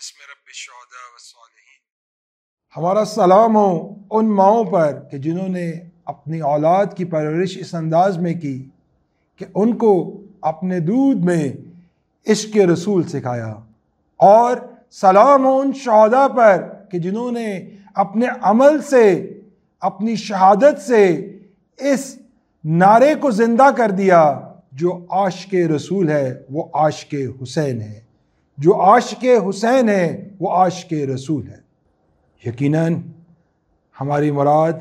بسم رب الشہداء والصالحین۔ ہمارا سلام ہو ان ماؤں پر کہ جنہوں نے اپنی اولاد کی پرورش اس انداز میں کی کہ ان کو اپنے دودھ میں عشق رسول سکھایا، اور سلام ہو ان شہداء پر کہ جنہوں نے اپنے عمل سے، اپنی شہادت سے اس نعرے کو زندہ کر دیا، جو عاشق رسول ہے وہ عاشق حسین ہے، جو عاشق حسین ہے وہ عاشق رسول ہے۔ یقیناً ہماری مراد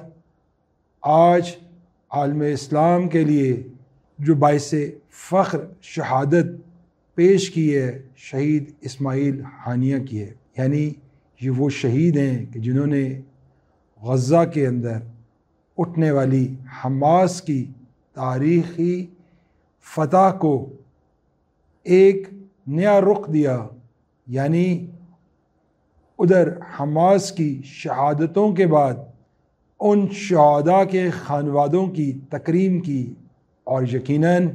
آج عالم اسلام کے لیے جو باعث فخر شہادت پیش کی ہے، شہید اسماعیل ہانیہ کی ہے۔ یعنی یہ وہ شہید ہیں کہ جنہوں نے غزہ کے اندر اٹھنے والی حماس کی تاریخی فتح کو ایک نیا رخ دیا۔ یعنی ادھر حماس کی شہادتوں کے بعد ان شہداء کے خانوادوں کی تکریم کی، اور یقیناً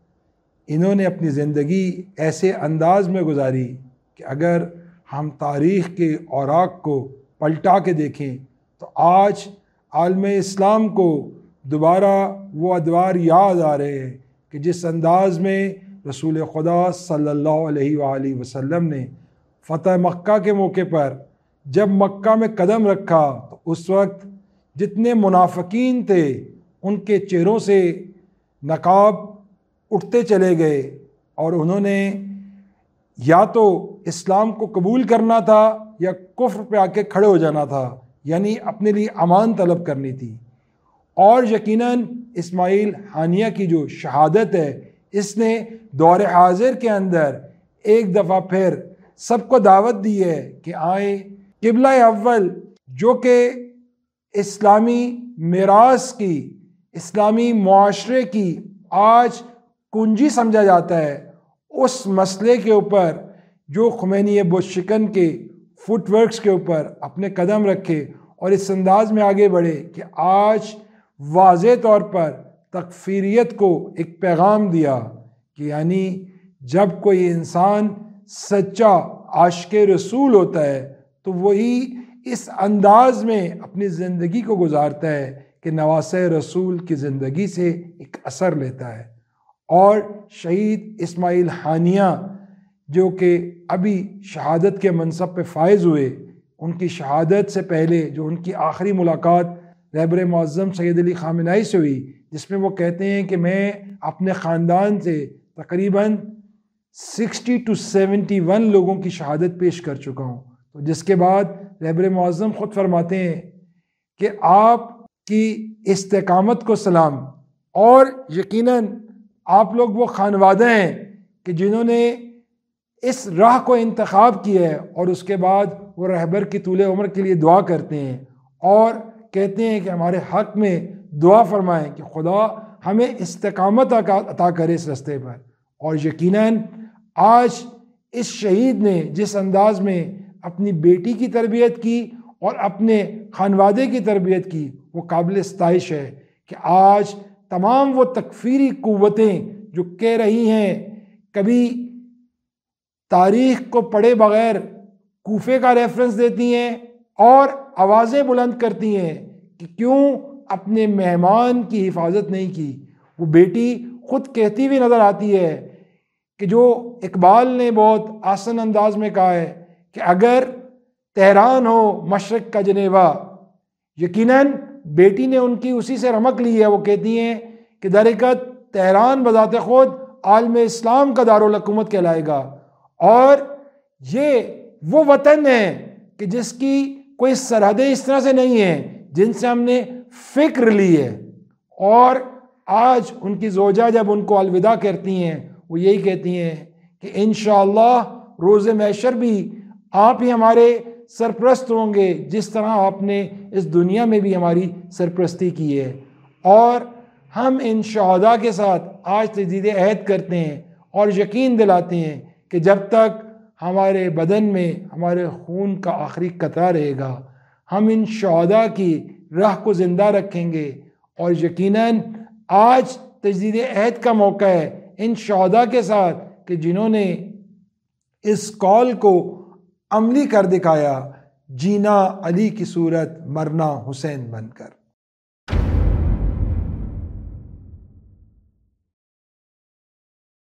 انہوں نے اپنی زندگی ایسے انداز میں گزاری کہ اگر ہم تاریخ کے اوراق کو پلٹا کے دیکھیں تو آج عالم اسلام کو دوبارہ وہ ادوار یاد آ رہے ہیں کہ جس انداز میں رسول خدا صلی اللہ علیہ وآلہ وسلم نے فتح مکہ کے موقع پر جب مکہ میں قدم رکھا تو اس وقت جتنے منافقین تھے ان کے چہروں سے نقاب اٹھتے چلے گئے، اور انہوں نے یا تو اسلام کو قبول کرنا تھا یا کفر پہ آ کے کھڑے ہو جانا تھا، یعنی اپنے لیے امان طلب کرنی تھی۔ اور یقیناً اسماعیل ہانیہ کی جو شہادت ہے، اس نے دور حاضر کے اندر ایک دفعہ پھر سب کو دعوت دی ہے کہ آئیں قبلہ اول جو کہ اسلامی میراث کی، اسلامی معاشرے کی آج کنجی سمجھا جاتا ہے، اس مسئلے کے اوپر جو خمینی بت شکن کے فٹ ورکس کے اوپر اپنے قدم رکھے اور اس انداز میں آگے بڑھے کہ آج واضح طور پر تکفیریت کو ایک پیغام دیا کہ یعنی جب کوئی انسان سچا عاشق رسول ہوتا ہے تو وہی اس انداز میں اپنی زندگی کو گزارتا ہے کہ نواسہ رسول کی زندگی سے ایک اثر لیتا ہے۔ اور شہید اسماعیل ہانیہ جو کہ ابھی شہادت کے منصب پہ فائز ہوئے، ان کی شہادت سے پہلے جو ان کی آخری ملاقات رہبر معظم سید علی خامنہ ای سے ہوئی، جس میں وہ کہتے ہیں کہ میں اپنے خاندان سے تقریباً 60 to 71 لوگوں کی شہادت پیش کر چکا ہوں، تو جس کے بعد رہبر معظم خود فرماتے ہیں کہ آپ کی استقامت کو سلام، اور یقیناً آپ لوگ وہ خانوادہ ہیں کہ جنہوں نے اس راہ کو انتخاب کیا ہے، اور اس کے بعد وہ رہبر کی طول عمر کے لیے دعا کرتے ہیں اور کہتے ہیں کہ ہمارے حق میں دعا فرمائیں کہ خدا ہمیں استقامت عطا کرے اس راستے پر۔ اور یقیناً آج اس شہید نے جس انداز میں اپنی بیٹی کی تربیت کی اور اپنے خانوادے کی تربیت کی، وہ قابل ستائش ہے کہ آج تمام وہ تکفیری قوتیں جو کہہ رہی ہیں، کبھی تاریخ کو پڑھے بغیر کوفے کا ریفرنس دیتی ہیں اور آوازیں بلند کرتی ہیں کہ کیوں اپنے مہمان کی حفاظت نہیں کی۔ وہ بیٹی خود کہتی ہوئی نظر آتی ہے کہ جو اقبال نے بہت آسن انداز میں کہا ہے کہ اگر تہران ہو مشرق کا جنیوا، یقیناً بیٹی نے ان کی اسی سے رمق لی ہے۔ وہ کہتی ہیں کہ در حقیقت تہران بذات خود عالم اسلام کا دارالحکومت کہلائے گا، اور یہ وہ وطن ہے کہ جس کی کوئی سرحدیں اس طرح سے نہیں ہیں جن سے ہم نے فکر لی ہے۔ اور آج ان کی زوجہ جب ان کو الوداع کرتی ہیں، وہ یہی کہتی ہیں کہ انشاءاللہ روز محشر بھی آپ ہی ہمارے سرپرست ہوں گے، جس طرح آپ نے اس دنیا میں بھی ہماری سرپرستی کی ہے۔ اور ہم ان شہداء کے ساتھ آج تجدید عہد کرتے ہیں اور یقین دلاتے ہیں کہ جب تک ہمارے بدن میں ہمارے خون کا آخری قطرہ رہے گا، ہم ان شہداء کی راہ کو زندہ رکھیں گے۔ اور یقیناً آج تجدید عہد کا موقع ہے ان شہداء کے ساتھ کہ جنہوں نے اس کال کو عملی کر دکھایا، جینا علی کی صورت، مرنا حسین بن کر۔